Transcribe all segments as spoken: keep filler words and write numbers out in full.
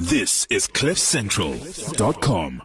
This is cliff central dot com.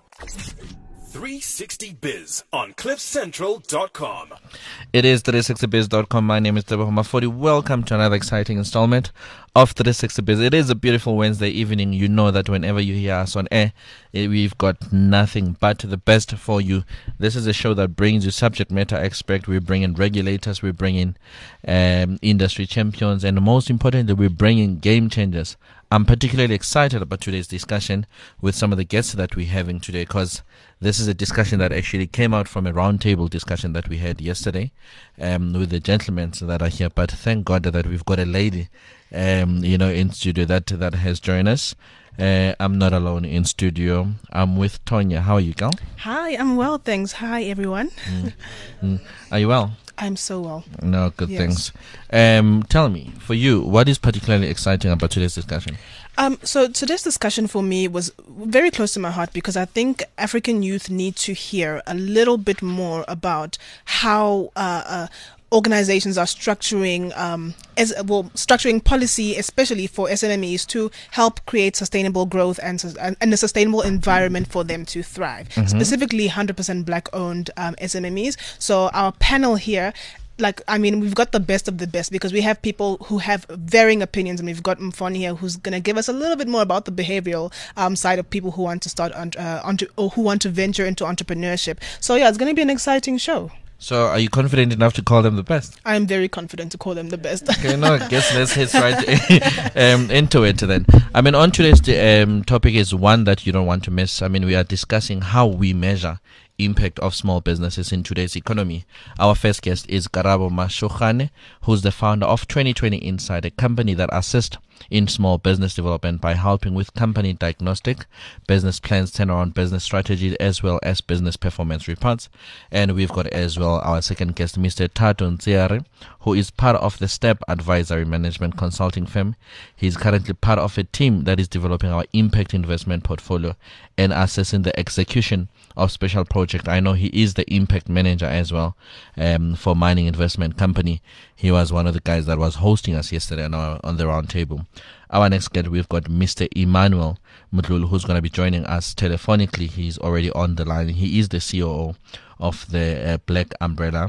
three sixty Biz on cliff central dot com. It is three sixty biz dot com. My name is Teboho Mafodi. Welcome to another exciting installment of three sixty biz. It is a beautiful Wednesday evening. You know that whenever you hear us on air, eh, we've got nothing but the best for you. This is a show that brings you subject matter expert. We bring in regulators, we bring in um, industry champions, and most importantly, we bring in game changers. I'm particularly excited about today's discussion with some of the guests that we're having today, because this is a discussion that actually came out from a roundtable discussion that we had yesterday um, with the gentlemen that are here. But thank God that we've got a lady, um, you know, in studio that that has joined us. Uh, I'm not alone in studio. I'm with Tonya. How are you, girl? Hi, I'm well, thanks. Hi, everyone. Mm. Mm. Are you well? I'm so well. No, good Yes. things. Um, tell me, for you, what is particularly exciting about today's discussion? Um, so today's discussion for me was very close to my heart because I think African youth need to hear a little bit more about how uh, uh, organizations are structuring um, as well structuring policy, especially for S M Es, to help create sustainable growth and sus- and and a sustainable environment for them to thrive. Mhm. Specifically, one hundred percent black-owned um, S M Es. So our panel here. Like, I mean, we've got the best of the best because we have people who have varying opinions, and we've got Mfon here who's going to give us a little bit more about the behavioral um, side of people who want to start on, uh, onto, or who want to venture into entrepreneurship. So yeah, it's going to be an exciting show. So, are you confident enough to call them the best? I am very confident to call them the best. Okay, no, I guess let's hit right um, into it then. I mean, on today's um, topic is one that you don't want to miss. I mean, we are discussing how we measure impact of small businesses in today's economy. Our first guest is Karabo Mashokhane, who's the founder of twenty twenty Insight, a company that assists in small business development by helping with company diagnostic, business plans, turnaround business strategy, as well as business performance reports. And we've got as well our second guest, Mister Tato Nziare, who is part of the STEP Advisory Management Consulting firm. He's currently part of a team that is developing our impact investment portfolio and assessing the execution of special project. I know he is the impact manager as well um, for Mining Investment Company. He was one of the guys that was hosting us yesterday on, our, on the round table. Our next guest, we've got Mister Emmanuel Mdlulu, who's going to be joining us telephonically. He's already on the line. He is the C O O of the uh, Black Umbrella,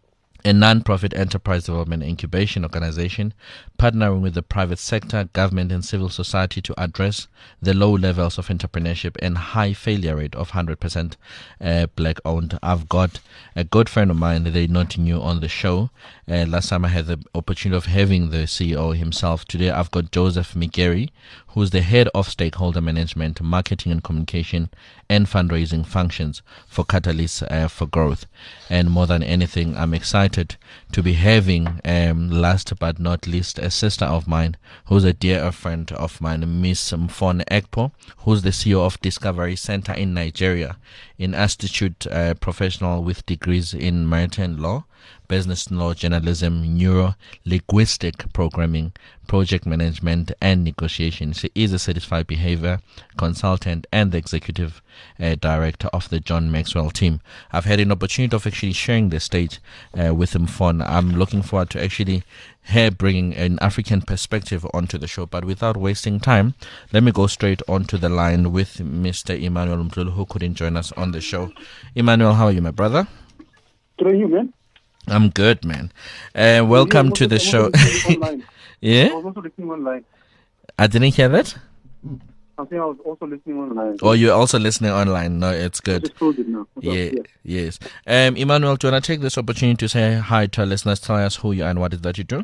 a non-profit enterprise development incubation organization partnering with the private sector, government and civil society to address the low levels of entrepreneurship and high failure rate of one hundred percent uh, black-owned. I've got a good friend of mine, they not new on the show. Uh, last time I had the opportunity of having the C E O himself. Today I've got Joseph Migeri, who's the head of stakeholder management, marketing and communication and fundraising functions for Catalyst uh, for Growth. And more than anything, I'm excited to be having, um, last but not least, a sister of mine, who's a dear friend of mine, Miss Mfon Ekpo, who's the C E O of Discovery Center in Nigeria, an institute uh, professional with degrees in maritime law, business law, journalism, neuro linguistic programming, project management, and negotiation. She is a certified behavior consultant and the executive uh, director of the John Maxwell team. I've had an opportunity of actually sharing the stage uh, with him. Fun. I'm looking forward to actually her bringing an African perspective onto the show. But without wasting time, let me go straight onto the line with Mister Emmanuel Mdlulu, who couldn't join us on the show. Emmanuel, how are you, my brother? Good on you, man. I'm good, man. Uh, welcome Yeah, to the I'm show. also listening online. I Yeah? was also listening online. I didn't hear that. I'm saying I was also listening online. Oh, you're also listening online. No, it's I good. just told it now. What's up? Yeah, Yeah. yes. Um, Emmanuel, do you want to take this opportunity to say hi to our listeners? Tell us who you are and what is that you do?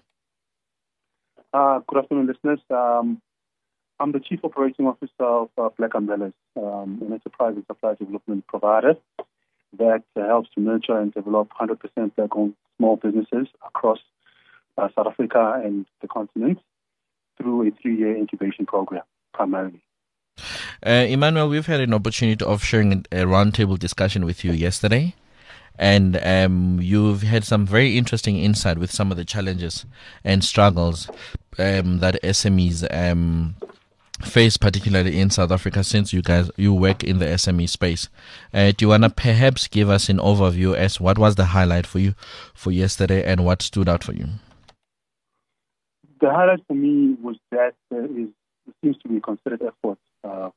Uh, good afternoon, listeners. Um, I'm the Chief Operating Officer of uh, Black Umbrellas, um, an enterprise and supply development provider that uh, helps to nurture and develop one hundred percent black-owned small businesses across uh, South Africa and the continent through a three-year incubation program, primarily. Uh, Emmanuel, we've had an opportunity of sharing a roundtable discussion with you yesterday, and um, you've had some very interesting insight with some of the challenges and struggles um, that S M Es um, face, particularly in South Africa, since you guys you work in the S M E space. Uh, do you want to perhaps give us an overview as what was the highlight for you for yesterday and what stood out for you? The highlight for me was that there is there seems to be a concerted effort uh,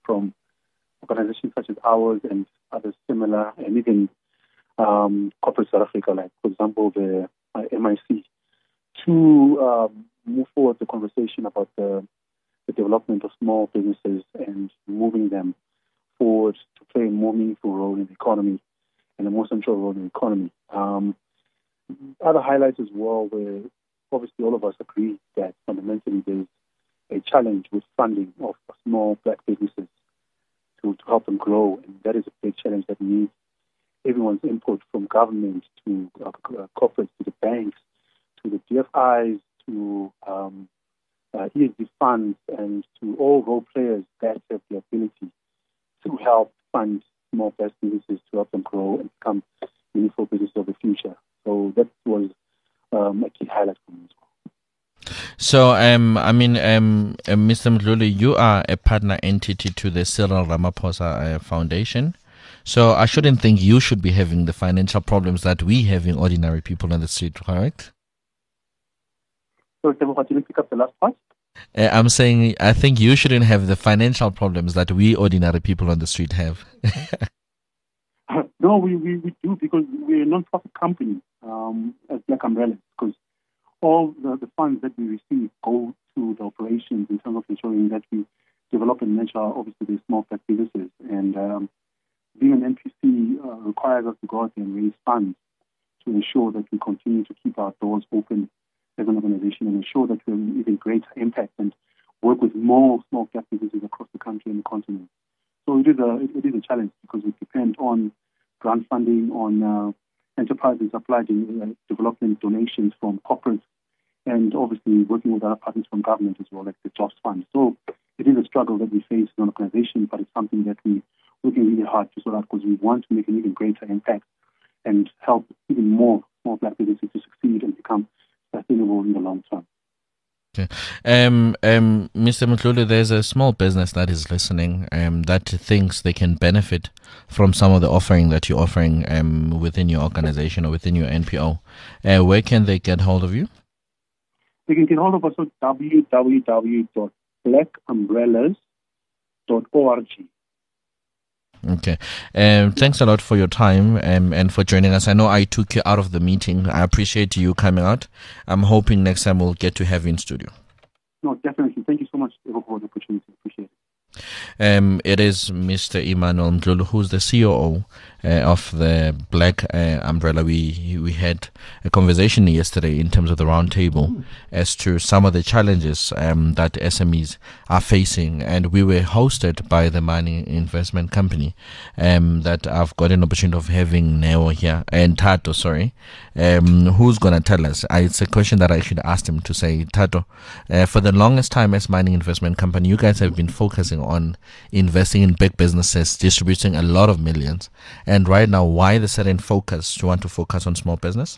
ours and others similar, and even um, corporate South Africa, like, for example, the uh, M I C, to um, move forward the conversation about the, the development of small businesses and moving them forward to play a more meaningful role in the economy and a more central role in the economy. Um, other highlights as well, where obviously all of us agree that fundamentally there's a challenge with funding of small black businesses to, to help them grow, and that is a big challenge that needs everyone's input, from government to uh, corporates, to the banks, to the D F Is, to um, uh, E S G funds, and to all role players that have the ability to help fund small black businesses to help them grow and become meaningful businesses of the future. So that was um, a key highlight for me as well. So, um, I mean, um, uh, Mister Mdluli, you are a partner entity to the Cyril Ramaphosa uh, Foundation. So I shouldn't think you should be having the financial problems that we have in ordinary people on the street, correct? So, Tebogo, did you pick up the last part? Uh, I'm saying I think you shouldn't have the financial problems that we ordinary people on the street have. No, we, we, we do, because we're a non-profit company um, as Black Umbrellas, because all the, the funds that we receive go to the operations in terms of ensuring that we develop and nurture, obviously, the small black businesses. And um, being an N P C uh, requires us to go out and raise funds to ensure that we continue to keep our doors open as an organization and ensure that we're an even greater impact and work with more small black businesses across the country and the continent. So it is a, it, it is a challenge, because we depend on grant funding, on uh, enterprise and supply uh, development donations from corporates, and obviously working with other partners from government as well, like the Jobs Fund. So it is a struggle that we face as an organization, but it's something that we working really hard to sort out, because we want to make an even greater impact and help even more small black businesses to succeed and become sustainable in the long term. Okay. Um, um, Mister Mdluli, there's a small business that is listening um, that thinks they can benefit from some of the offering that you're offering um, within your organization or within your N P O. Uh, where can they get hold of you? They can get hold of us at w w w dot black umbrellas dot org. Okay. Um, thanks a lot for your time um, and for joining us. I know I took you out of the meeting. I appreciate you coming out. I'm hoping next time we'll get to have you in studio. No, definitely. Thank you so much for the opportunity. Appreciate it. Um, it is Mister Emmanuel Mdluli, who's the C O O uh, of the Black uh, Umbrella. We we had a conversation yesterday in terms of the roundtable mm. as to some of the challenges um, that S M Es are facing, and we were hosted by the mining investment company um, that I've got an opportunity of having Neo here and Tato. Sorry, um, who's gonna tell us? I, it's a question that I should ask him to say. Tato, uh, for the longest time as mining investment company, you guys have been focusing on investing in big businesses, distributing a lot of millions. And right now, why the sudden focus to want to focus on small business?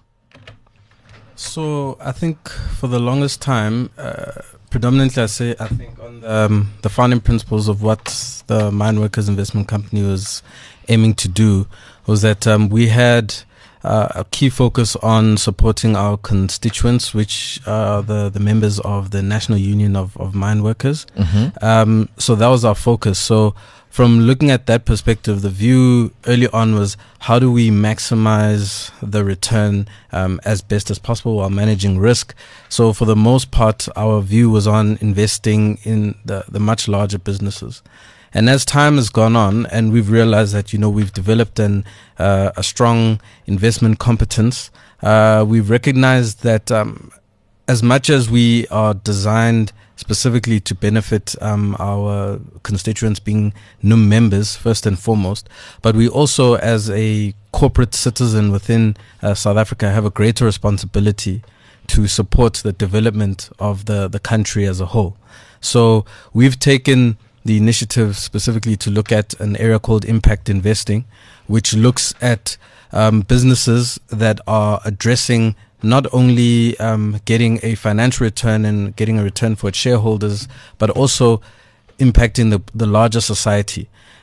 So I think for the longest time, uh, predominantly I say I think on the, um, the founding principles of what the Mine Workers Investment Company was aiming to do was that um, we had Uh, a key focus on supporting our constituents, which are the, the members of the National Union of, of Mine Workers. Mm-hmm. Um, so that was our focus. So from looking at that perspective, the view early on was how do we maximize the return um, as best as possible while managing risk. So for the most part, our view was on investing in the, the much larger businesses. And as time has gone on, and we've realized that, you know, we've developed an, uh, a strong investment competence, uh, we've recognized that um, as much as we are designed specifically to benefit um, our constituents being N U M members, first and foremost, but we also, as a corporate citizen within uh, South Africa, have a greater responsibility to support the development of the, the country as a whole. So we've taken the initiative specifically to look at an area called impact investing, which looks at um, businesses that are addressing not only um, getting a financial return and getting a return for its shareholders, but also impacting the, the larger society.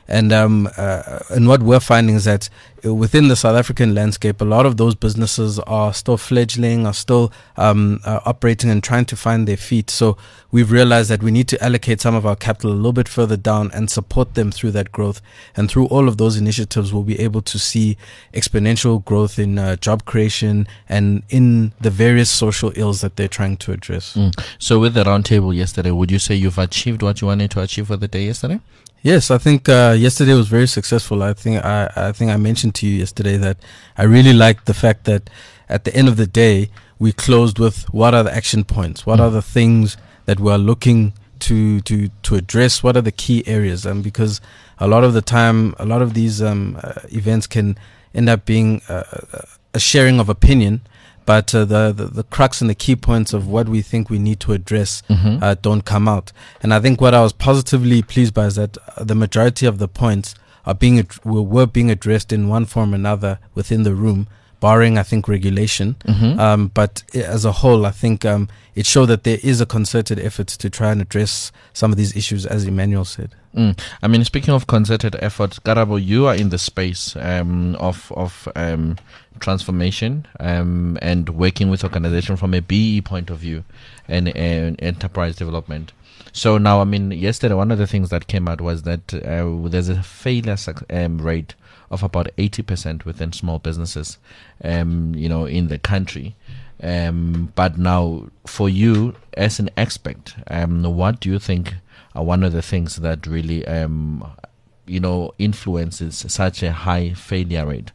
And um, uh, and what we're finding is that within the South African landscape, a lot of those businesses are still fledgling, are still um, uh, operating and trying to find their feet. So we've realized that we need to allocate some of our capital a little bit further down and support them through that growth. And through all of those initiatives, we'll be able to see exponential growth in uh, job creation and in the various social ills that they're trying to address. Mm. So with the roundtable yesterday, would you say you've achieved what you wanted to achieve for the day yesterday? Yes, I think uh, yesterday was very successful. I think I, I think I mentioned to you yesterday that I really liked the fact that at the end of the day we closed with what are the action points, what mm. are the things that we are looking to to to address, what are the key areas, and um, because a lot of the time, a lot of these um, uh, events can end up being uh, a sharing of opinion. But uh, the, the the crux and the key points of what we think we need to address mm-hmm. uh, don't come out. And I think what I was positively pleased by is that uh, the majority of the points are being ad- were, were being addressed in one form or another within the room, barring I think regulation. Mm-hmm. Um, but as a whole, I think um, it showed that there is a concerted effort to try and address some of these issues, as Emmanuel said. Mm. I mean, speaking of concerted efforts, Karabo, you are in the space um, of of um, transformation um, and working with organization from a B E point of view and, and enterprise development. So now, I mean, yesterday one of the things that came out was that uh, there's a failure um, rate of about eighty percent within small businesses, um, you know, in the country. Um, but now, for you as an expert, um, what do you think are one of the things that really, um, you know, influences such a high failure rate?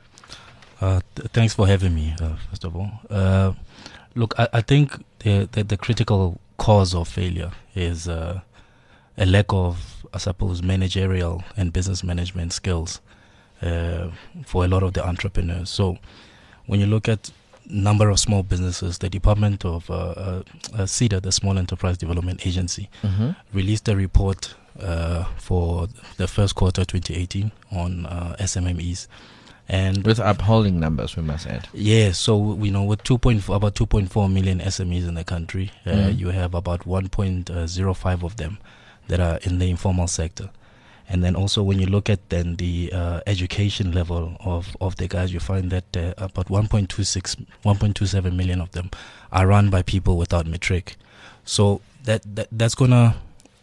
Uh, th- thanks for having me, uh, first of all. Uh, look, I, I think the, the the critical cause of failure is uh, a lack of, I suppose, managerial and business management skills uh, for a lot of the entrepreneurs. So when you look at number of small businesses, the Department of uh, uh, uh, SEDA, the Small Enterprise Development Agency, mm-hmm. released a report uh, for the first quarter twenty eighteen on uh, S M M Es. And with upholding numbers, we must add. Yeah, so we know with two point four, about two point four million S M Es in the country, uh, mm. you have about one point zero five of them that are in the informal sector. And then also when you look at then the uh, education level of, of the guys, you find that uh, about one point two six, one point two seven million of them are run by people without matric. So that, that that's gonna,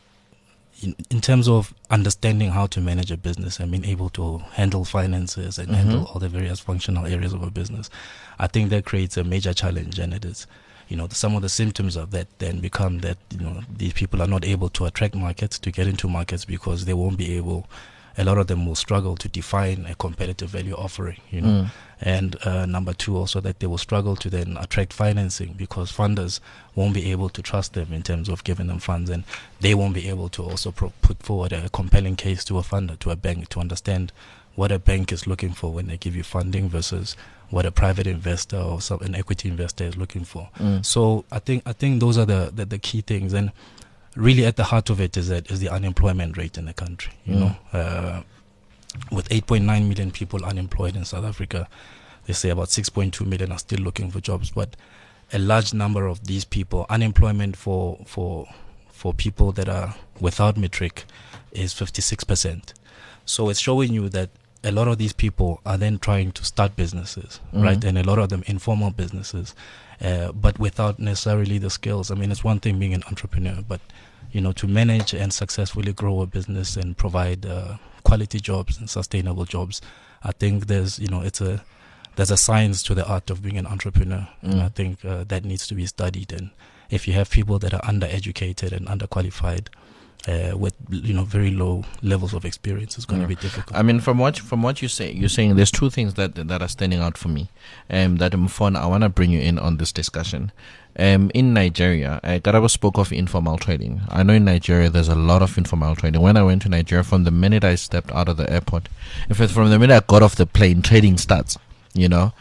in, in terms of understanding how to manage a business and being able to handle finances and mm-hmm. handle all the various functional areas of a business, I think that creates a major challenge. And it is, you know, some of the symptoms of that then become that, you know, these people are not able to attract markets, to get into markets, because they won't be able, a lot of them will struggle to define a competitive value offering, you know. Mm. And uh, number two, also that they will struggle to then attract financing, because funders won't be able to trust them in terms of giving them funds, and they won't be able to also pro- put forward a compelling case to a funder, to a bank, to understand what a bank is looking for when they give you funding versus what a private investor or some, an equity investor is looking for. Mm. So I think I think those are the, the, the key things, and really at the heart of it is that is the unemployment rate in the country. You mm. know, uh, with eight point nine million people unemployed in South Africa, they say about six point two million are still looking for jobs, but a large number of these people, unemployment for for for people that are without matric is fifty-six percent. So it's showing you that a lot of these people are then trying to start businesses, mm-hmm. right? And a lot of them informal businesses, uh, but without necessarily the skills. I mean, it's one thing being an entrepreneur, but, you know, to manage and successfully grow a business and provide uh, quality jobs and sustainable jobs, I think there's, you know, it's a, there's a science to the art of being an entrepreneur. Mm. And I think uh, that needs to be studied. And if you have people that are undereducated and underqualified, Uh, with, you know, very low levels of experience, is going to yeah. be difficult. I mean, from what from what you say, you're saying there's two things that that are standing out for me. Um, that Mfon, I want to bring you in on this discussion. Um, in Nigeria, uh, Karabo spoke of informal trading. I know in Nigeria there's a lot of informal trading. When I went to Nigeria, from the minute I stepped out of the airport, in fact, from the minute I got off the plane, trading starts. You know,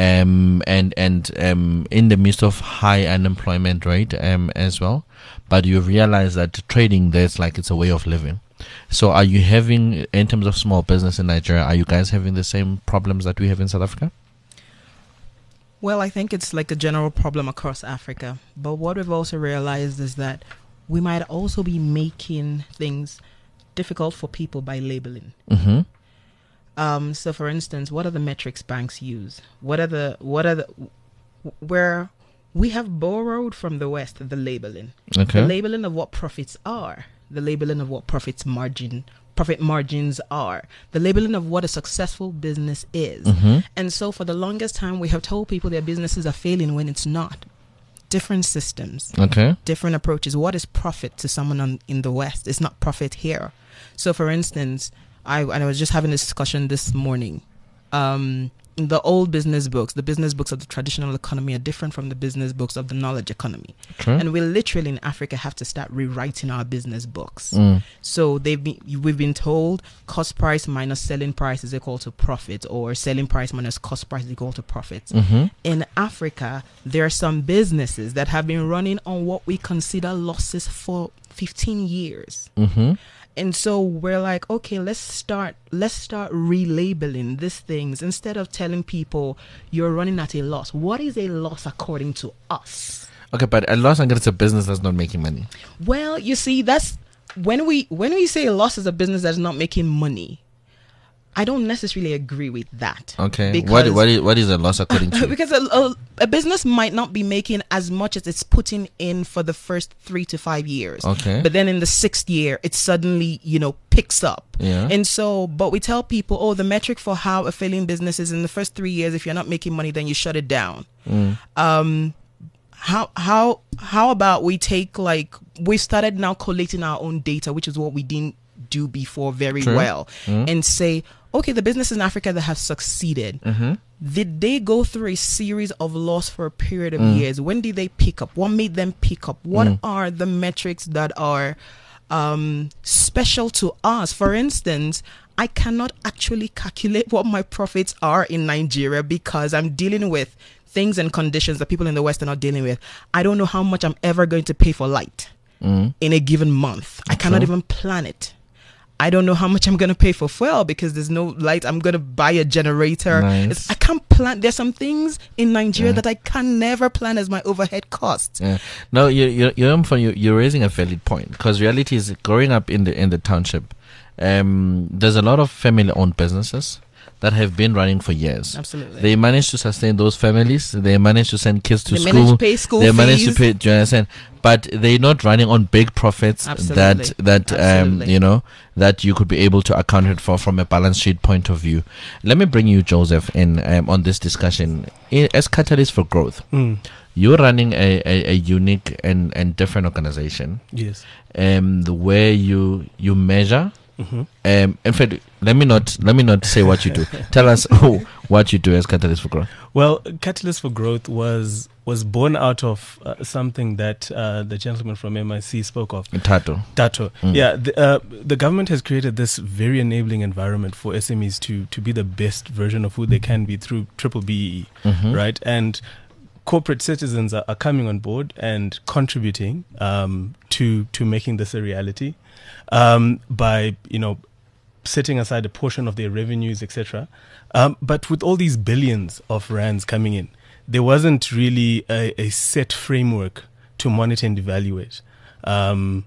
um, and and um, in the midst of high unemployment rate um, as well, but you realize that trading there's like it's a way of living. So, are you having, in terms of small business in Nigeria, are you guys having the same problems that we have in South Africa? Well, I think it's like a general problem across Africa. But what we've also realized is that we might also be making things difficult for people by labeling. Mm-hmm. Um, so, for instance, what are the metrics banks use? What are the what are the where we have borrowed from the West the labeling, Okay. the labeling of what profits are, the labeling of what profits margin profit margins are, the labeling of what a successful business is. Mm-hmm. And so, for the longest time, we have told people their businesses are failing when it's not. Different systems, Okay. different approaches. What is profit to someone on, in the West? It's not profit here. So, for instance, I and I was just having a discussion this morning. Um, the old business books, the business books of the traditional economy are different from the business books of the knowledge economy. True. And we literally in Africa have to start rewriting our business books. Mm. So they've been, we've been told cost price minus selling price is equal to profit, or selling price minus cost price is equal to profits. Mm-hmm. In Africa, there are some businesses that have been running on what we consider losses for fifteen years. Mm-hmm. And so we're like, okay, let's start let's start relabeling these things instead of telling people you're running at a loss. What is a loss according to us? Okay, but a loss against a business that's not making money. Well, you see, that's when we when we say a loss is a business that's not making money, I don't necessarily agree with that. Okay. Because What what is what is a loss according to you? because a, a, a business might not be making as much as it's putting in for the first three to five years. Okay. But then in the sixth year, it suddenly, you know, picks up. Yeah. And so, but we tell people, oh, the metric for how a failing business is in the first three years, if you're not making money, then you shut it down. Mm. Um, how how how about we take, like, we started now collating our own data, which is what we didn't do before very True. well, Mm. and say, okay, the businesses in Africa that have succeeded, Mm-hmm. did they go through a series of loss for a period of Mm. years? When did they pick up? What made them pick up? What Mm. are the metrics that are um, special to us? For instance, I cannot actually calculate what my profits are in Nigeria because I'm dealing with things and conditions that people in the West are not dealing with. I don't know how much I'm ever going to pay for light Mm. in a given month. I cannot True. even plan it. I don't know how much I'm going to pay for fuel because there's no light. I'm going to buy a generator. Nice. It's, I can't plan. There's some things in Nigeria Yeah. that I can never plan as my overhead costs. Yeah. No, you you you're for you you're raising a valid point, because reality is, growing up in the in the township, um, there's a lot of family-owned businesses that have been running for years. Absolutely. They managed to sustain those families. They managed to send kids to They school. managed to pay school they managed to fees. pay. Do you understand? But they're not running on big profits Absolutely. that that um Absolutely. you know that you could be able to account it for from a balance sheet point of view. Let me bring you, Joseph, in um, on this discussion. I- as catalyst for growth, Mm. you're running a, a, a unique and, and different organization, Yes. um, the way you you measure. Mm-hmm. Um, in fact, let me not let me not say what you do. Tell us oh, what you do as Catalyst for Growth. Well, Catalyst for Growth was was born out of uh, something that uh, the gentleman from M I C spoke of. Tato. Dato. Mm. Yeah, the, uh, the government has created this very enabling environment for S M Es to to be the best version of who they can be through Triple B E E, Mhm. right? And corporate citizens are, are coming on board and contributing um, to to making this a reality um, by you know setting aside a portion of their revenues, et cetera. Um, but with all these billions of rands coming in, there wasn't really a, a set framework to monitor and evaluate um,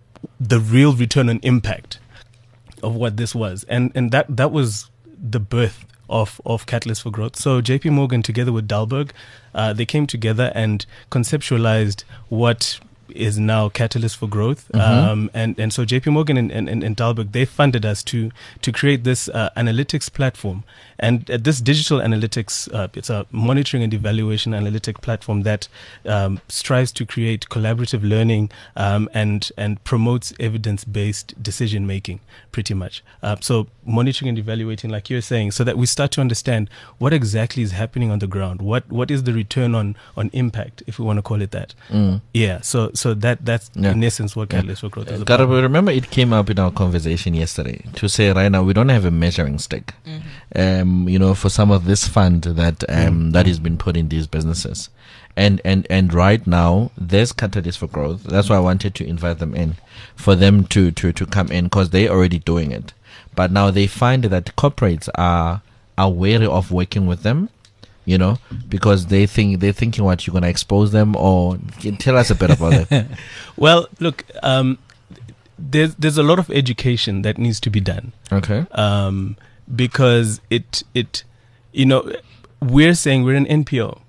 the real return on impact of what this was, and and that that was the birth of of Catalyst for Growth. So J P Morgan, together with Dalberg, uh, they came together and conceptualized what is now Catalyst for Growth. Mhm. Um, and, and so J P Morgan and, and, and Dalberg, they funded us to to create this uh, analytics platform. And uh, this digital analytics, uh, it's a monitoring and evaluation analytic platform that um, strives to create collaborative learning um, and and promotes evidence-based decision making, pretty much. Uh, so monitoring and evaluating, like you're saying, so that we start to understand what exactly is happening on the ground. What what is the return on on impact, if we want to call it that? Mm. Yeah. So so that that's Yeah. in essence what Yeah. Catalyst for Growth is about. Garab, remember it came up in our conversation yesterday to say right now we don't have a measuring stick. Um, you know, for some of this fund that um, Mm. that has been put in these businesses, and and and right now there's Catalyst for Growth. That's why I wanted to invite them in, for them to to to come in, because they're already doing it. But now they find that corporates are are wary of working with them, you know, because they think they're thinking what you're gonna expose them, or tell us a bit about it. Well, look, um, there's there's a lot of education that needs to be done. Okay. Um, because it it, you know, we're saying we're an N P O.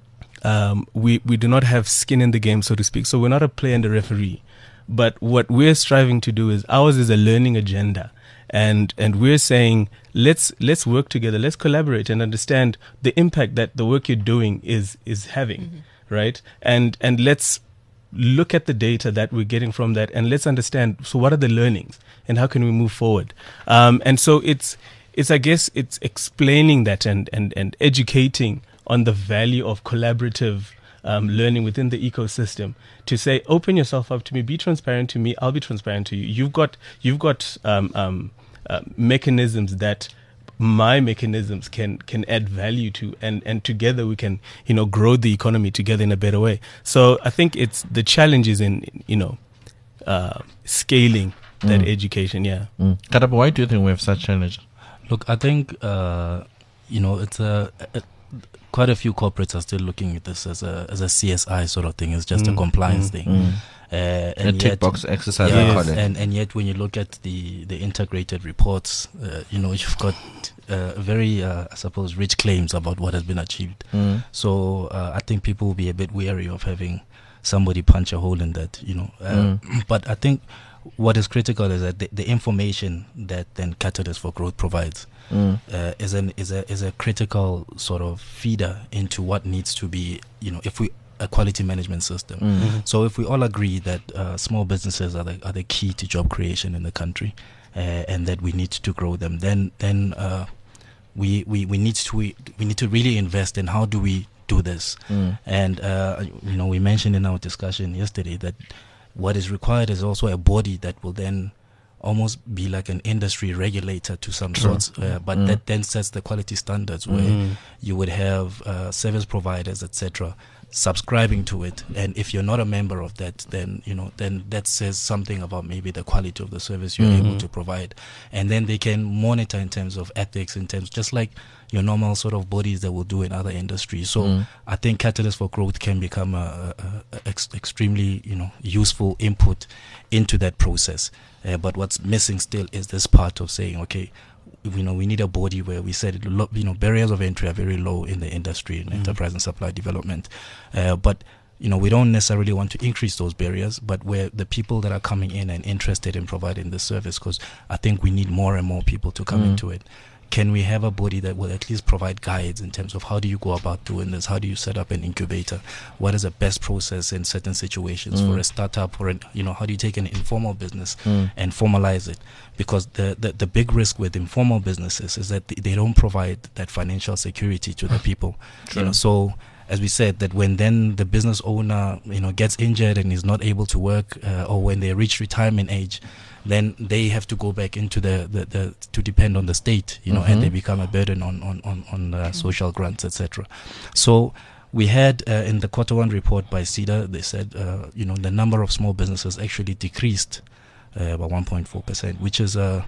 Um, we we do not have skin in the game, so to speak. So we're not a player and a referee. But what we're striving to do is ours is a learning agenda. And and we're saying let's let's work together, let's collaborate and understand the impact that the work you're doing is is having, mm-hmm. right? And and let's look at the data that we're getting from that, and let's understand, so what are the learnings and how can we move forward? Um, and so it's it's I guess it's explaining that and and and educating on the value of collaborative um, learning within the ecosystem. To say, open yourself up to me, be transparent to me, I'll be transparent to you. You've got you've got um, um, uh, mechanisms that my mechanisms can can add value to, and, and together we can, you know, grow the economy together in a better way. So I think it's the challenge is in, you know, uh, scaling that Mm. education. Yeah. Mm. Karabo, why do you think we have such challenges? Look, I think uh, you know it's a, a quite a few corporates are still looking at this as a as a C S I sort of thing. It's just Mm, a compliance mm, thing. Mm. Uh, A and tick yet, box exercise, yes, I call it. and and yet when you look at the the integrated reports, uh, you know, you've got uh, very uh, I suppose rich claims about what has been achieved. Mm. So uh, I think people will be a bit wary of having somebody punch a hole in that, you know. Uh, Mm. But I think what is critical is that the, the information that then Catalyst for Growth provides Mm. uh, is an is a is a critical sort of feeder into what needs to be, you know, if we a quality management system. Mm. So if we all agree that uh, small businesses are the are the key to job creation in the country, uh, and that we need to grow them, then then uh, we, we we need to we, we need to really invest in how do we do this. Mm. And uh, you know, we mentioned in our discussion yesterday that what is required is also a body that will then almost be like an industry regulator to some True. sorts, uh, but Mm. that then sets the quality standards where Mm. you would have uh, service providers, et cetera, subscribing to it. And if you're not a member of that, then you know, then that says something about maybe the quality of the service you're Mhm. able to provide. And then they can monitor in terms of ethics, in terms just like your normal sort of bodies that will do in other industries. So Mm. I think Catalyst for Growth can become a, a, a ex- extremely, you know, useful input into that process. Uh, but what's missing still is this part of saying, okay, you know, we need a body where we said, lo- you know, barriers of entry are very low in the industry, in Mm. enterprise and supply development. Uh, but, you know, we don't necessarily want to increase those barriers, but where the people that are coming in and interested in providing this service, because I think we need more and more people to come Mm. into it. Can we have a body that will at least provide guides in terms of how do you go about doing this? How do you set up an incubator? What is the best process in certain situations Mm. for a startup, or an, you know, how do you take an informal business Mm. and formalize it? Because the, the, the big risk with informal businesses is that they don't provide that financial security to the people. True. You know, so as we said, that when then the business owner, you know, gets injured and is not able to work, uh, or when they reach retirement age, then they have to go back into the, the, the to depend on the state, you know, Mhm. and they become a burden on on on, on uh, social grants, et cetera. So we had uh, in the quarter one report by C E D A, they said, uh, you know, the number of small businesses actually decreased uh, by one point four percent, which is, uh,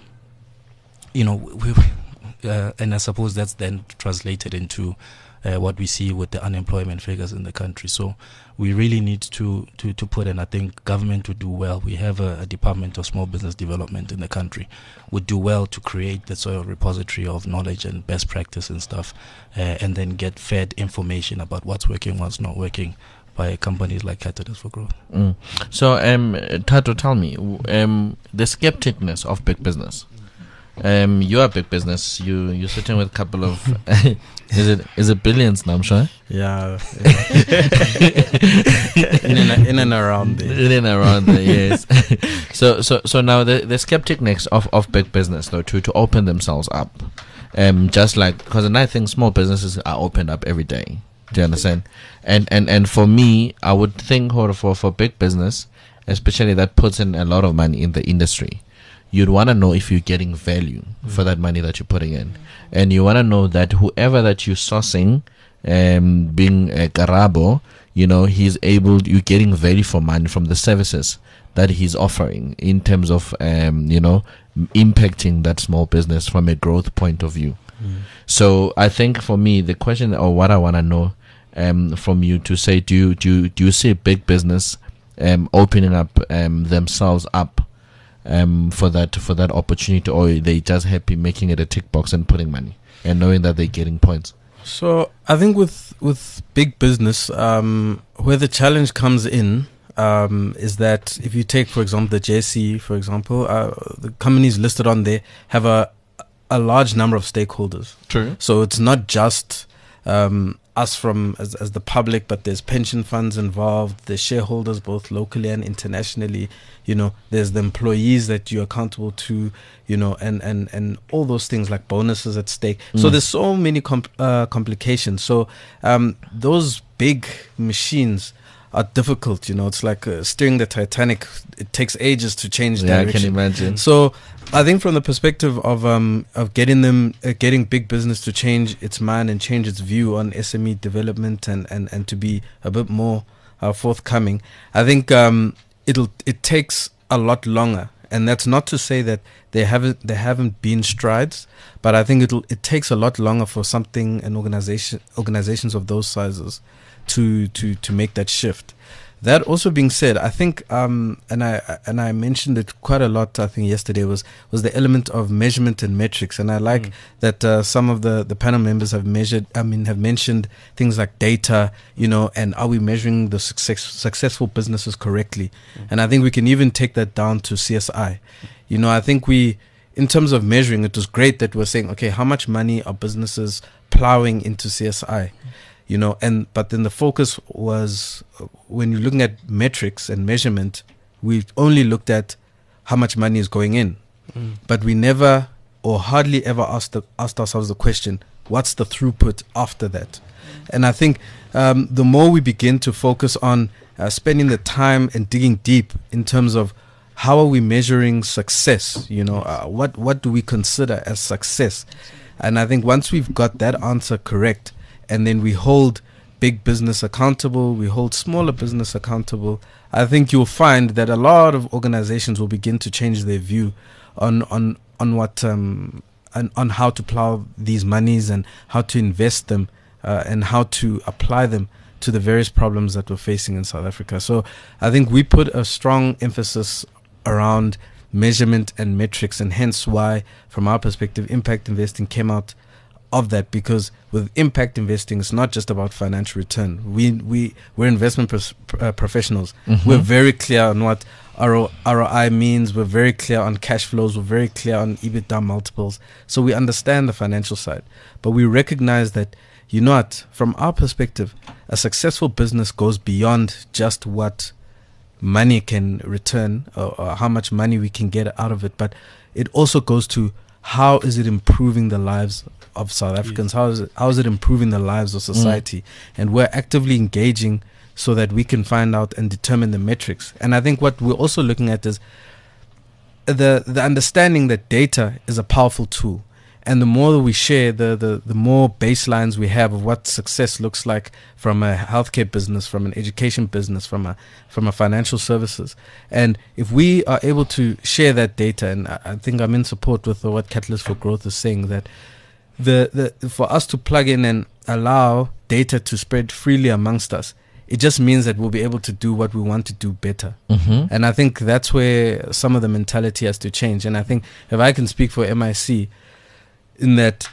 you know, we, uh, and I suppose that's then translated into uh, what we see with the unemployment figures in the country. So we really need to, to, to put, and I think government would do well. We have a, a Department of Small Business Development in the country, would do well to create that sort of repository of knowledge and best practice and stuff, uh, and then get fed information about what's working, what's not working by companies like Catalyst for Growth. Mm. So, um, Tato, tell me, w- um, the skepticness of big business. Um, you are big business. You you're sitting with a couple of is it is it billions now? I'm sure. Yeah. in, and, in and around there. In and around there, yes. so so so now the the skepticness of, of big business though to to open themselves up, um, just like because I think small businesses are opened up every day. Do you understand? And and and for me, I would think for for for big business, especially that puts in a lot of money in the industry. You'd want to know if you're getting value mm. for that money that you're putting in. And you want to know that whoever that you're sourcing, um, being a Karabo, you know, he's able, you're getting value for money from the services that he's offering in terms of, um, you know, m- impacting that small business from a growth point of view. Mm. So I think for me, the question or what I want to know um, from you to say, do you, do you, do you see big business um, opening up um, themselves up um, for that for that opportunity, or they just happy making it a tick box and putting money and knowing that they're getting points? So I think with with big business, um, where the challenge comes in um, is that if you take, for example, the J S E, for example, uh, the companies listed on there have a a large number of stakeholders. True. So it's not just um, us from as, as the public, but there's pension funds involved, there's shareholders both locally and internationally, you know, there's the employees that you're accountable to, you know, and, and, and all those things like bonuses at stake. Mm. So there's so many comp- uh, complications. So um, those big machines are difficult, you know, it's like uh, steering the Titanic. It takes ages to change yeah, direction. I can imagine. So I think from the perspective of um of getting them uh, getting big business to change its mind and change its view on S M E development and, and, and to be a bit more uh, forthcoming, I think um it'll it takes a lot longer. And that's not to say that they haven't they haven't been strides, but I think it'll it takes a lot longer for something an organization organizations of those sizes to to to make that shift. That also being said, I think um and I and I mentioned it quite a lot, I think yesterday, was was the element of measurement and metrics. And I like mm. that uh, some of the the panel members have measured I mean have mentioned things like data, you know, and are we measuring the success, successful businesses correctly? Mm. And I think we can even take that down to C S I. You know, I think we, in terms of measuring, it was great that we're saying, okay, how much money are businesses plowing into C S I? Mm. You know, and but then the focus was uh, when you're looking at metrics and measurement, we only looked at how much money is going in, mm. but we never or hardly ever asked the, asked ourselves the question, what's the throughput after that? Mm. And I think um, the more we begin to focus on uh, spending the time and digging deep in terms of how are we measuring success, you know, uh, what what do we consider as success? And I think once we've got that answer correct, and then we hold big business accountable, we hold smaller business accountable, I think you'll find that a lot of organizations will begin to change their view on on on what um on, on how to plow these monies and how to invest them uh, and how to apply them to the various problems that we're facing in South Africa. So I think we put a strong emphasis around measurement and metrics, and hence why, from our perspective, impact investing came out of that, because with impact investing, it's not just about financial return. We we we're investment pros, uh, professionals. Mm-hmm. We're very clear on what R O I means. We're very clear on cash flows. We're very clear on EBITDA multiples. So we understand the financial side, but we recognize that, you know what, from our perspective, a successful business goes beyond just what money can return or, or how much money we can get out of it, but it also goes to how is it improving the lives of South Africans? How is it, how is it improving the lives of society? Mm. And we're actively engaging so that we can find out and determine the metrics. And I think what we're also looking at is the the understanding that data is a powerful tool. And the more that we share, the, the, the more baselines we have of what success looks like from a healthcare business, from an education business, from a from a financial services. And if we are able to share that data, and I, I think I'm in support with what Catalyst for Growth is saying, that the, the for us to plug in and allow data to spread freely amongst us, it just means that we'll be able to do what we want to do better. Mm-hmm. And I think that's where some of the mentality has to change. And I think if I can speak for M I C, in that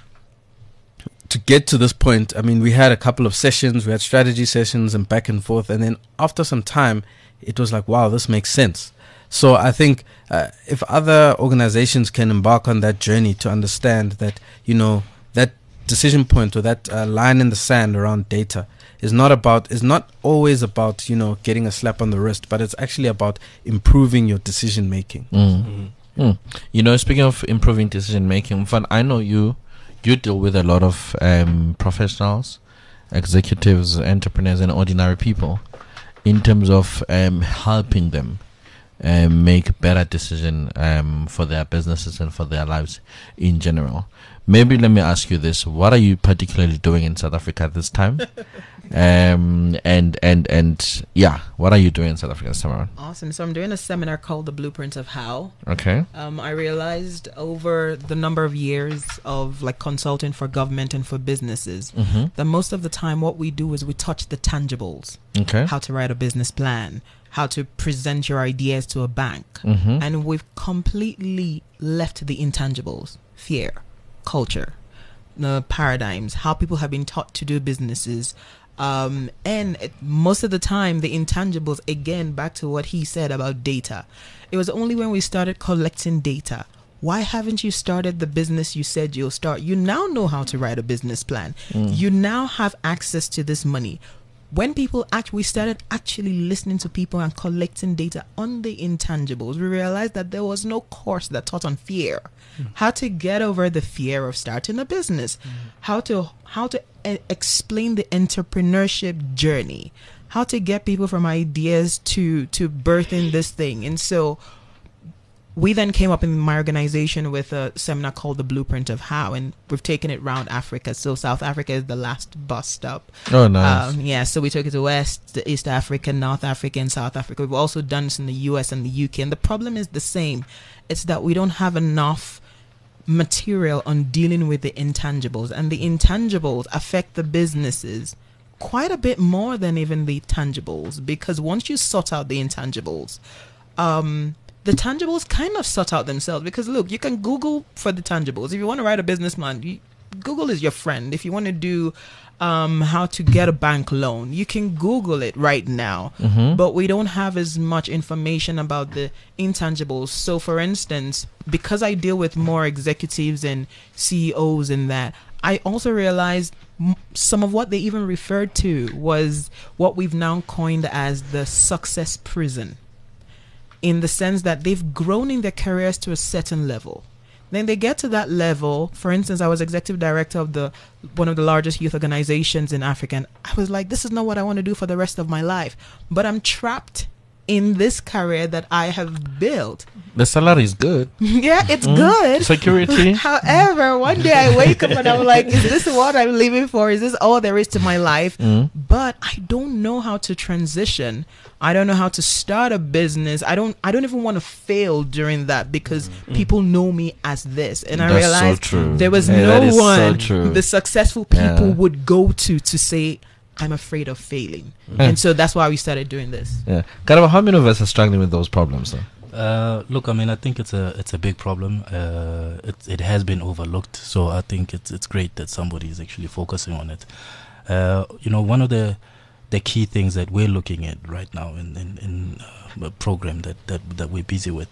to get to this point, I mean, we had a couple of sessions, we had strategy sessions and back and forth. And then after some time, it was like, wow, this makes sense. So I think uh, if other organizations can embark on that journey to understand that, you know, that decision point or that uh, line in the sand around data is not about, is not always about, you know, getting a slap on the wrist, but it's actually about improving your decision making. Mm. Mm-hmm. Mm. You know, speaking of improving decision making, Van, I know you you deal with a lot of um, professionals, executives, entrepreneurs, and ordinary people in terms of um, helping them um, make better decisions um, for their businesses and for their lives in general. Maybe let me ask you this: what are you particularly doing in South Africa at this time? Um, and and and yeah, what are you doing in South Africa this time around? Awesome. So I'm doing a seminar called The Blueprint of How. Okay. Um, I realized over the number of years of like consulting for government and for businesses Mm-hmm. that most of the time what we do is we touch the tangibles. Okay. How to write a business plan, how to present your ideas to a bank. Mm-hmm. And we've completely left the intangibles, fear, culture, the paradigms, how people have been taught to do businesses. Um, and it, most of the time, the intangibles, again, back to what he said about data. It was only when we started collecting data. Why haven't you started the business you said you'll start? You now know how to write a business plan. Mm. You now have access to this money. When people act, we started actually listening to people and collecting data on the intangibles. We realized that there was no course that taught on fear, mm. how to get over the fear of starting a business, mm. how to how to e- explain the entrepreneurship journey, how to get people from ideas to to birthing this thing. And so we then came up in my organization with a seminar called The Blueprint of How, and we've taken it around Africa. So South Africa is the last bus stop. Oh, nice. Um, yeah, so we took it to West, to East Africa, North Africa, and South Africa. We've also done this in the U S and the U K. And the problem is the same. It's that we don't have enough material on dealing with the intangibles. And the intangibles affect the businesses quite a bit more than even the tangibles. Because once you sort out the intangibles, um... the tangibles kind of sort out themselves, because look, you can Google for the tangibles. If you want to write a business plan, you, Google is your friend. If you want to do um, how to get a bank loan, you can Google it right now. Mm-hmm. But we don't have as much information about the intangibles. So for instance, because I deal with more executives and C E Os and that, I also realized m- some of what they even referred to was what we've now coined as the success prison. In the sense that they've grown in their careers to a certain level. Then they get to that level. For instance, I was executive director of the one of the largest youth organizations in Africa. And I was like, this is not what I want to do for the rest of my life. But I'm trapped in this career that I have built. The salary is good. Yeah, it's Mm. good. Security. However, one day I wake up and I'm like, is this what I'm living for? Is this all there is to my life? Mm. But I don't know how to transition. I don't know how to start a business. I don't I don't even want to fail during that, because mm. people know me as this. And I That's realized so true. there was Yeah, no that is so one true. the successful people Yeah. would go to to say, I'm afraid of failing. Mm. And so that's why we started doing this. Yeah. Karaba, how many of us are struggling with those problems though? Uh, look, I mean, I think it's a it's a big problem. Uh, it it has been overlooked, so I think it's it's great that somebody is actually focusing on it. Uh, you know, one of the the key things that we're looking at right now in in, in uh, a program that, that that we're busy with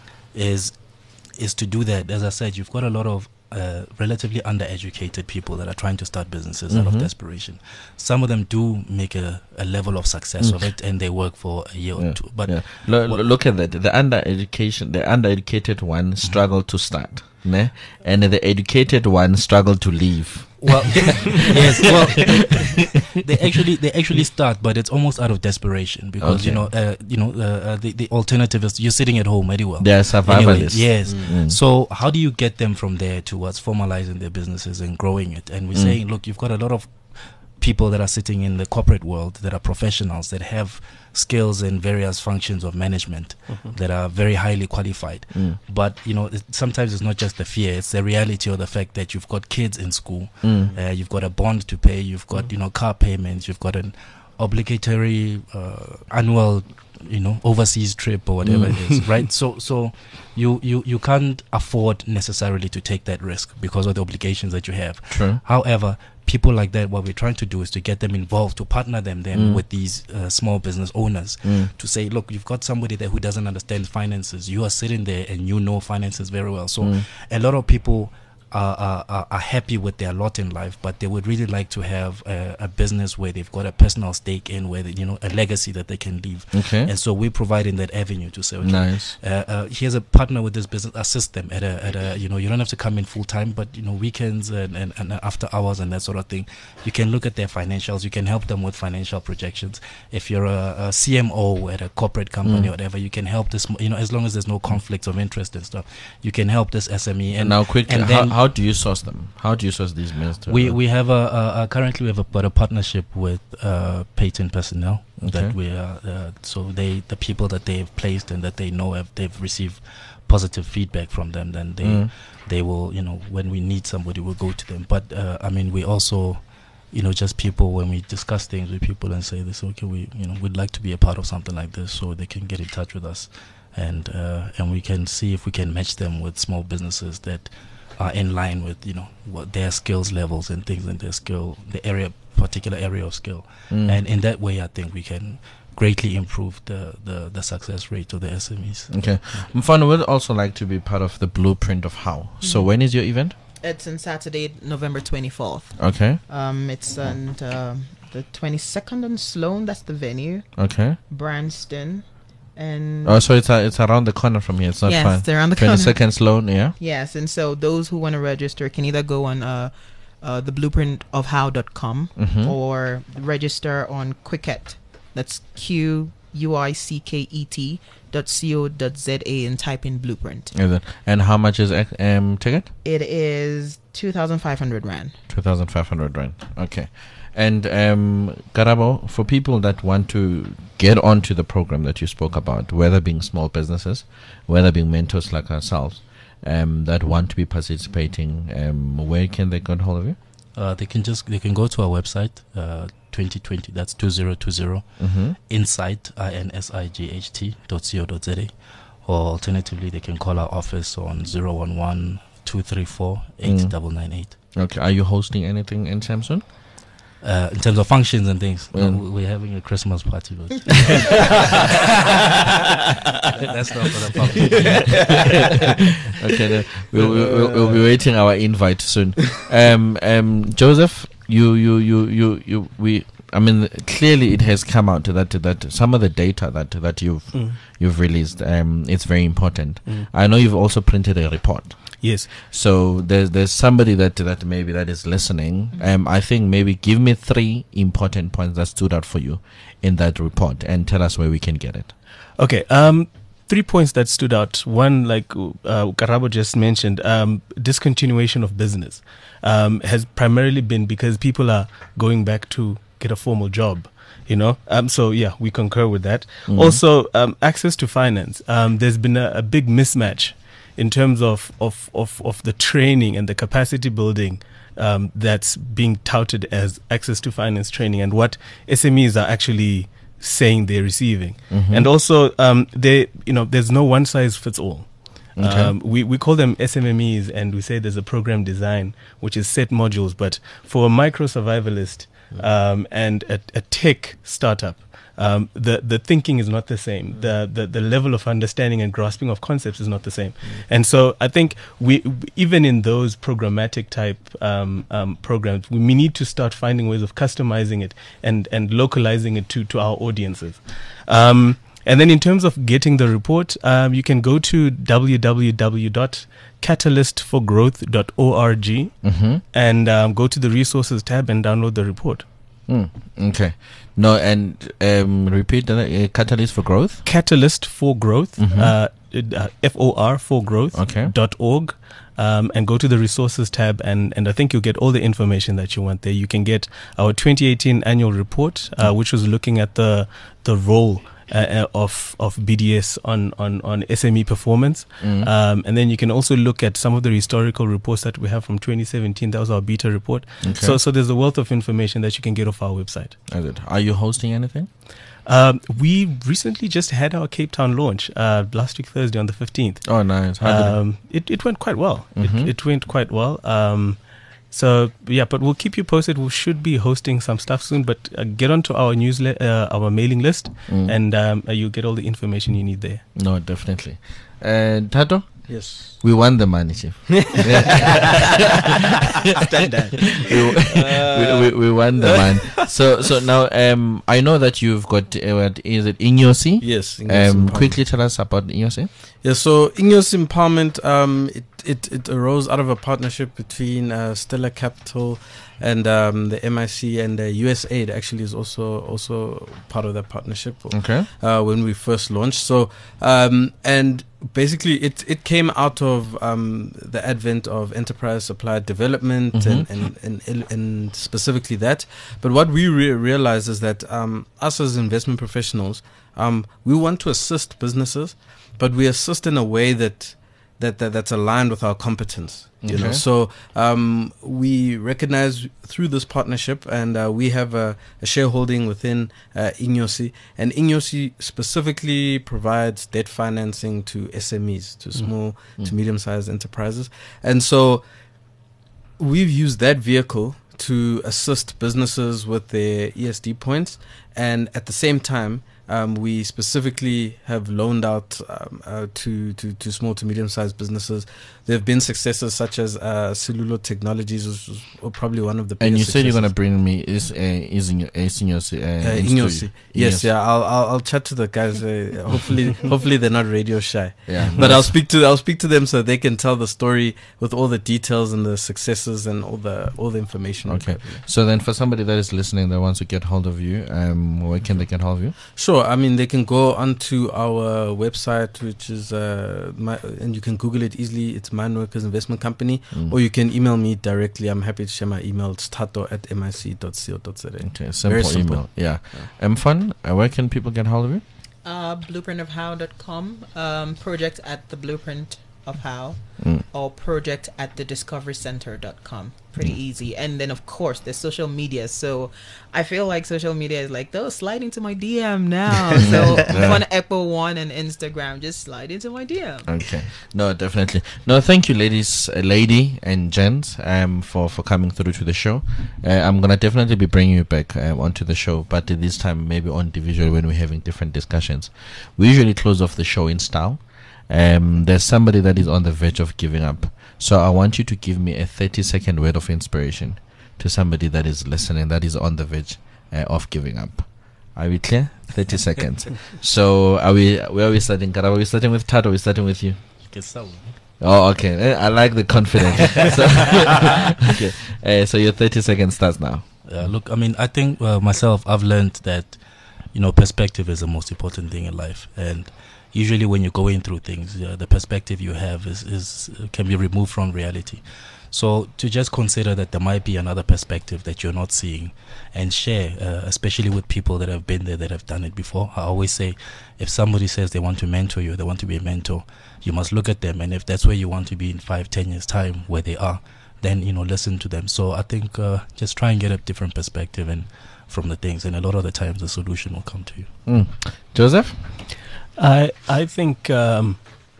is is to do that. As I said, you've got a lot of uh, relatively undereducated people that are trying to start businesses out of Mhm. desperation. Some of them do make a, a level of success Mm. of it, and they work for a year Yeah, or two. But yeah. Lo- what- look at that. The undereducation, the undereducated one struggle to start, ne? And the educated one struggle to leave. Well, yes. Well, they actually they actually start, but it's almost out of desperation, because you Okay. know, uh, you know, uh, uh, the the alternative is you're sitting at home anyway. They are Anyway, survivalists. yes. Mm. So how do you get them from there towards formalizing their businesses and growing it? And we're Mm. saying, look, you've got a lot of people that are sitting in the corporate world that are professionals that have skills in various functions of management that are very highly qualified. Mm. But you know, it, sometimes it's not just the fear; it's the reality of the fact that you've got kids in school, Mm. uh, you've got a bond to pay, you've got you know car payments, you've got an obligatory uh, annual you know overseas trip or whatever Mm. it is, right? So so you, you you can't afford necessarily to take that risk because of the obligations that you have. True. However, people like that, what we're trying to do is to get them involved, to partner them then Mm. with these uh, small business owners, Mm. to say, look, you've got somebody there who doesn't understand finances. You are sitting there and you know finances very well. So Mm. a lot of people are, are, are- are happy with their lot in life, but they would really like to have a, a business where they've got a personal stake in, where they, you know, a legacy that they can leave. Okay. And so we're providing that avenue to say, okay, Nice. uh, uh, here's a partner with this business, assist them at a, at a, you know, you don't have to come in full time, but you know, weekends and, and, and after hours and that sort of thing. You can look at their financials. You can help them with financial projections. If you're a, a C M O at a corporate company Mm. or whatever, you can help this, you know, as long as there's no conflicts of interest and stuff, you can help this S M E. And now, quickly, and how, then- how how do you source them? How do you source these men? We we have a, a, a currently we have a, but a partnership with uh, Patent Personnel Okay. that we are uh, so they the people that they've placed and that they know have they've received positive feedback from them. Then they Mm. they will, you know, when we need somebody, we'll go to them. But uh, I mean, we also, you know, just people, when we discuss things with people and say this, okay, we, you know, we'd like to be a part of something like this, so they can get in touch with us, and uh, and we can see if we can match them with small businesses that are in line with, you know, what their skills levels and things in their skill, the area, particular area of skill, Mm. and in that way, I think we can greatly improve the, the, the success rate of the S M Es. Okay. Mfano would also like to be part of the blueprint of how. So Mhm. when is your event? It's on Saturday, November twenty-fourth. Okay. Um, it's on um, the twenty-second on Sloan. That's the venue. Okay. Branston. And Oh, so it's uh, it's around the corner from here. It's not yes, far. it's around the Twenty corner. second Sloan, yeah. Yes, and so those who want to register can either go on uh, uh, the blueprint of how dot com Mhm. or register on Quicket. That's Q U I C K E T dot co dot z a and type in blueprint. Is it? And how much is ex- um ticket? It is two thousand five hundred rand. Two thousand five hundred rand. Okay. And um, Karabo, for people that want to get onto the program that you spoke about, whether being small businesses, whether being mentors like ourselves, um, that want to be participating, um, where can they get hold of you? Uh, they can just they can go to our website, uh, twenty twenty. That's two zero two zero. Mm-hmm. Insight I N S I G H T dot co dot z a, or alternatively they can call our office on zero one one two three four eight nine nine eight. Okay. Are you hosting anything in Samsung? Uh, in terms of functions and things, Mm. no, we- we're having a Christmas party. But that's not for the public. Okay, then we'll, we'll, we'll, we'll be waiting our invite soon. Um, um, Joseph, you, you, you, you, you, we. I mean, clearly it has come out that that some of the data that that you've Mm. you've released, um, it's very important. Mm. I know you've also printed a report. Yes. So there's there's somebody that that maybe that is listening. Um, I think maybe give me three important points that stood out for you in that report, and tell us where we can get it. Okay. Um, three points that stood out. One, like uh, Karabo just mentioned, um, discontinuation of business um, has primarily been because people are going back to get a formal job. You know, um, so yeah, we concur with that. Mhm. Also, um, access to finance. Um, there's been a, a big mismatch in terms of, of, of, of the training and the capacity building um, that's being touted as access to finance training and what S M Es are actually saying they're receiving. Mhm. And also, um, they, you know, there's no one size fits all. Okay. Um, we, we call them S M M Es, and we say there's a program design, which is set modules. But for a micro survivalist um, and a, a tech startup, um, the, the thinking is not the same. The, the, the level of understanding and grasping of concepts is not the same. And so I think we, even in those programmatic type um, um, programs, we need to start finding ways of customizing it and, and localizing it to, to our audiences. Um, And then in terms of getting the report, um, you can go to w w w dot catalyst for growth dot org Mm-hmm. and um, go to the resources tab and download the report. Mm, okay. No, and um, repeat the uh, Catalyst for Growth. Catalyst for growth, Mhm. uh, it, uh, F O R for growth Okay. dot org. Um, and go to the resources tab, and, and I think you'll get all the information that you want there. You can get our twenty eighteen annual report, uh, which was looking at the the role uh, of of B D S on, on, on S M E performance. Mm. Um, and then you can also look at some of the historical reports that we have from twenty seventeen. That was our beta report. Okay. So so there's a wealth of information that you can get off our website. Is it? Are you hosting anything? Um, we recently just had our Cape Town launch uh, last week Thursday on the fifteenth. Oh, nice. How did it- Um, it, it went quite well. Mhm. It, it went quite well. Um, so yeah, but we'll keep you posted. We should be hosting some stuff soon. But uh, get onto our newsletter, uh, our mailing list, Mm. and um, uh, you'll get all the information you need there. No, definitely. Uh, Tato? Yes. We won the money, Chief. Standard. we, we, we, we won the man. So so now um I know that you've got uh, what is it Ignosi? Yes. Ignos Um, Empowerment. quickly tell us about Ignosi. Yeah, so Ignos Empowerment, um, it, it, it arose out of a partnership between uh, Stellar Capital and um, the M I C, and uh, U S A I D actually is also also part of that partnership. Okay. Uh, when we first launched. So um, and basically, it it came out of um, the advent of enterprise supplier development mm-hmm. and, and, and and specifically that. But what we re- realize is that um, us as investment professionals, um, we want to assist businesses, but we assist in a way that that, that that's aligned with our competence. You okay. know, so um, we recognize through this partnership, and uh, we have a, a shareholding within uh, Ignosi, and Ignosi specifically provides debt financing to S M Es, to small mm. to medium-sized enterprises, and so we've used that vehicle to assist businesses with their E S D points, and at the same time, Um, we specifically have loaned out um, uh, to, to, to small to medium-sized businesses. There have been successes such as uh, Cellular Technologies, which was probably one of the biggest. And you successes. said you're going to bring me is uh, is in your is in your uh, uh, Ignosi. Yes, yeah. I'll, I'll I'll chat to the guys. Uh, hopefully, hopefully they're not radio shy. Yeah, but nice. I'll speak to I'll speak to them so they can tell the story with all the details and the successes and all the all the information. Okay. So then, for somebody that is listening that wants to get hold of you, um, where can they get hold of you? Sure. I mean, they can go onto our website, which is uh, my, and you can Google it easily. It's Mineworkers Investment Company, mm. or you can email me directly. I'm happy to share my email. It's tato at mic dot co dot za. Okay, simple, Very simple email. Yeah. yeah. Um, fun. Uh, where can people get hold of you? Uh, blueprint of how dot com. Um, project at the blueprint of how, mm. or project at the discovery center dot com. Pretty mm. easy. And then of course there's social media, so I feel like social media is like, those slide into my D M now. So yeah. on Apple One and Instagram, just slide into my D M. Okay. No, definitely. No, thank you, ladies, uh, lady and gents, um, for, for coming through to the show. Uh, I'm gonna definitely be bringing you back um, onto the show, but this time maybe on individual when we're having different discussions. We usually close off the show in style. Um, there's somebody that is on the verge of giving up. So I want you to give me a thirty second word of inspiration to somebody that is listening, that is on the verge uh, of giving up. Are we clear? thirty seconds. So are we, where are we starting? Are we starting with Tato? Are we starting with you? Oh, okay. I like the confidence. so, okay. Uh, so your thirty seconds starts now. Uh, look, I mean, I think uh, myself, I've learned that, you know, perspective is the most important thing in life. And usually when you're going through things, uh, the perspective you have is, is uh, can be removed from reality. So to just consider that there might be another perspective that you're not seeing and share, uh, especially with people that have been there, that have done it before. I always say, if somebody says they want to mentor you, they want to be a mentor, you must look at them. And if that's where you want to be in five, ten years time, where they are, then, you know, listen to them. So I think uh, just try and get a different perspective and from the things. And a lot of the times the solution will come to you. Mm. Joseph? I I think um,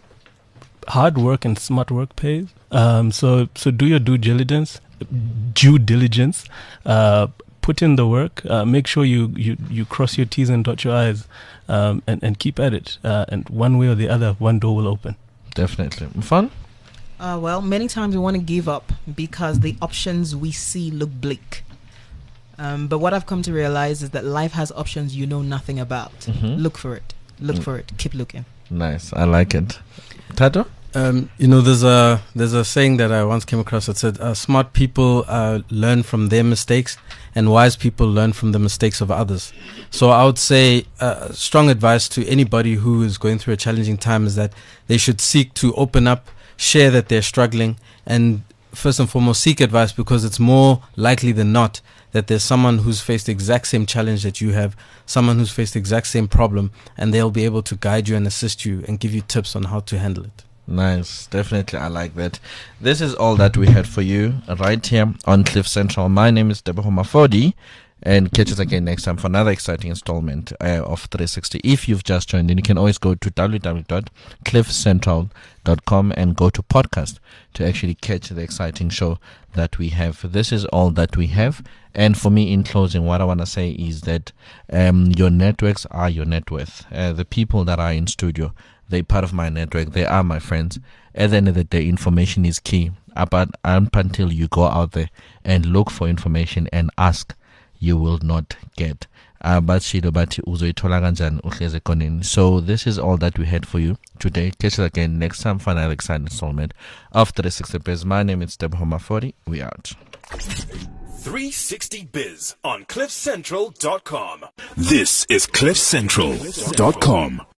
hard work and smart work pays. Um, so so do your due diligence, due diligence. Uh, put in the work. Uh, make sure you, you, you cross your T's and dot your I's, um, and and keep at it. Uh, and one way or the other, one door will open. Definitely. Fun. Uh, well, many times we want to give up because the options we see look bleak. Um, but what I've come to realize is that life has options you know nothing about. Mm-hmm. Look for it. Look mm. for it. Keep looking. Nice. I like it. Tato? Um, you know, there's a there's a saying that I once came across that said, uh, "Smart people uh, learn from their mistakes, and wise people learn from the mistakes of others." So I would say, uh, strong advice to anybody who is going through a challenging time is that they should seek to open up, share that they're struggling, and first and foremost seek advice, because it's more likely than not that there's someone who's faced the exact same challenge that you have, someone who's faced the exact same problem, and they'll be able to guide you and assist you and give you tips on how to handle it. Nice. Definitely. I like that. This is all that we had for you right here on Cliff Central. My name is Teboho Mafodi, and catch us again next time for another exciting installment uh, of three sixty. If you've just joined in, you can always go to w w w dot cliff central dot com and go to podcast to actually catch the exciting show that we have. This is all that we have. And for me, in closing, what I want to say is that um, your networks are your net worth. Uh, the people that are in studio, they're part of my network. They are my friends. At the end of the day, information is key. But up until you go out there and look for information and ask, you will not get. So this is all that we had for you today. Catch us again next time for another exciting installment of three sixty Biz. My name is Teboho Mafodi. We out. three sixty Biz on cliff central dot com. This is cliff central dot com.